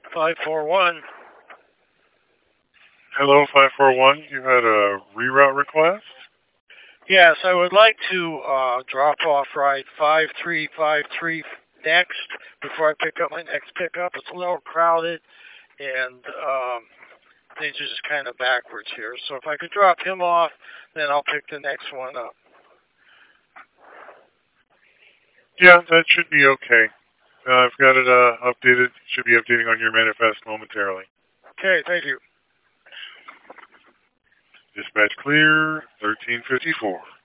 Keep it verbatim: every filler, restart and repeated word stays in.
five four one. Hello, five four one. You had a reroute request? Yes, I would like to uh, drop off ride five three five three next before I pick up my next pickup. It's a little crowded, and um, things are just kind of backwards here. So if I could drop him off, then I'll pick the next one up. Yeah, that should be okay. Uh, I've got it uh, updated. Should be updating on your manifest momentarily. Okay, thank you. Dispatch clear, thirteen fifty-four.